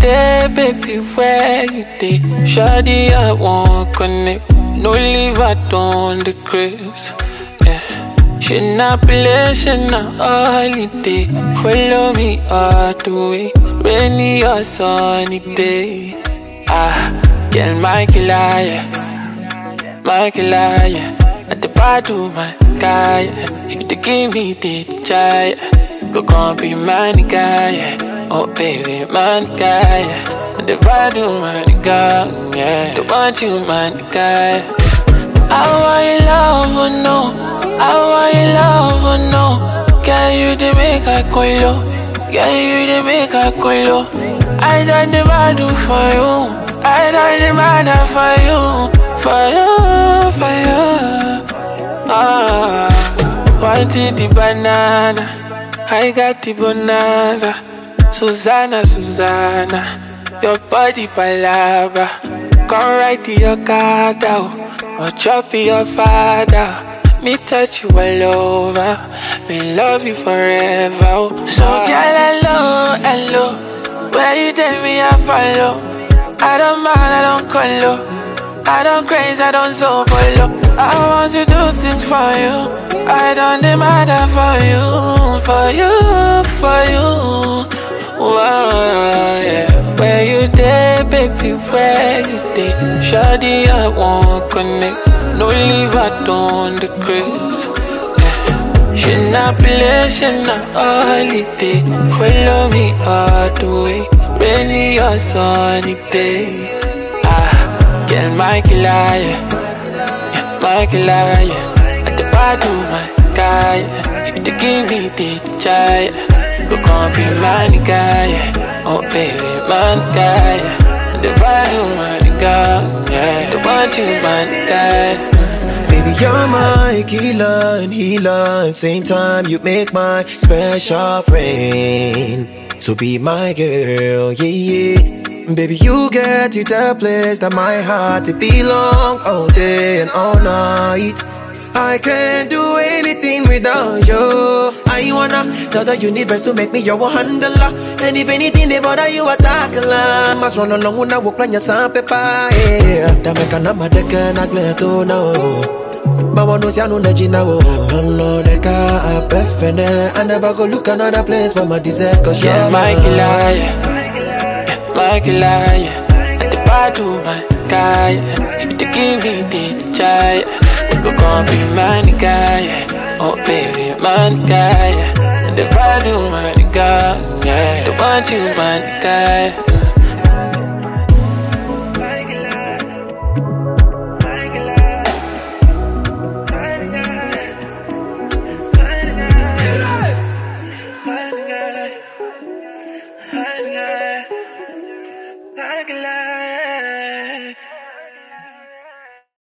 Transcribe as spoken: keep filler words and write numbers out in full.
there, baby, where you there? Shawty, I won't connect. No leave out on the grace. Yeah. She not play, she not holiday. Follow me all the way, rainy or sunny day. Ah, girl, my killer, yeah. My killer, yeah. At the bar to my guy, yeah. You to give me the joy, yeah. Go come be my guy, yeah. Oh baby, my guy, yeah. At the bar to my guy, yeah. Don't want you, my guy. I want your love, oh no. I want your love, oh no. Girl, you the make I go low. Girl, you the make I go low. I done the bad for you. I done the bad for you. For you, for you. Ah, wanted the banana. I got the bonanza. Susanna, Susanna. Your body palabra. Come right to your car down. Or chop your father. Me touch you all over. Me love you forever. So girl, hello, hello. Where you tell me I follow. I don't mind, I don't call. I don't craze, I don't so follow. I want to do things for you. I don't demand for you. For you, for you. Wow, yeah. Where you there, baby, where you there? Shawty, I won't connect. No leave out on the grace. Yeah. She not play, she not holiday. Follow me all the way, rainy or sunny day. Ah, girl, my killer, yeah. Yeah, my killer, yeah. At the bar to my guy, yeah. You to give me the joy, yeah. Go come be my guy, yeah. Oh baby, my guy, yeah. The body, my guy, yeah. The want you, my guy. Baby, you're my killer and healer. Same time, you make my special friend. So be my girl, yeah, yeah. Baby, you get to the place that my heart it belong all day and all night. I can't do anything without you. I wanna tell the universe to make me your handler. And if anything they bother you, attack la. Must run along when I walk like your son, pepper. Yeah, that make a number that can I glare to know. Mama knows I know that you know. I'm not the car, I'm perfect. I never go look another place for my dessert. Cause yeah, you're my killer, yeah. My killer, yeah. At the bar to my guy, yeah. You to give me the joy, yeah. Go come be my guy, yeah. Oh baby, my guy, yeah. And the body, my guy, yeah. The want you, my guy.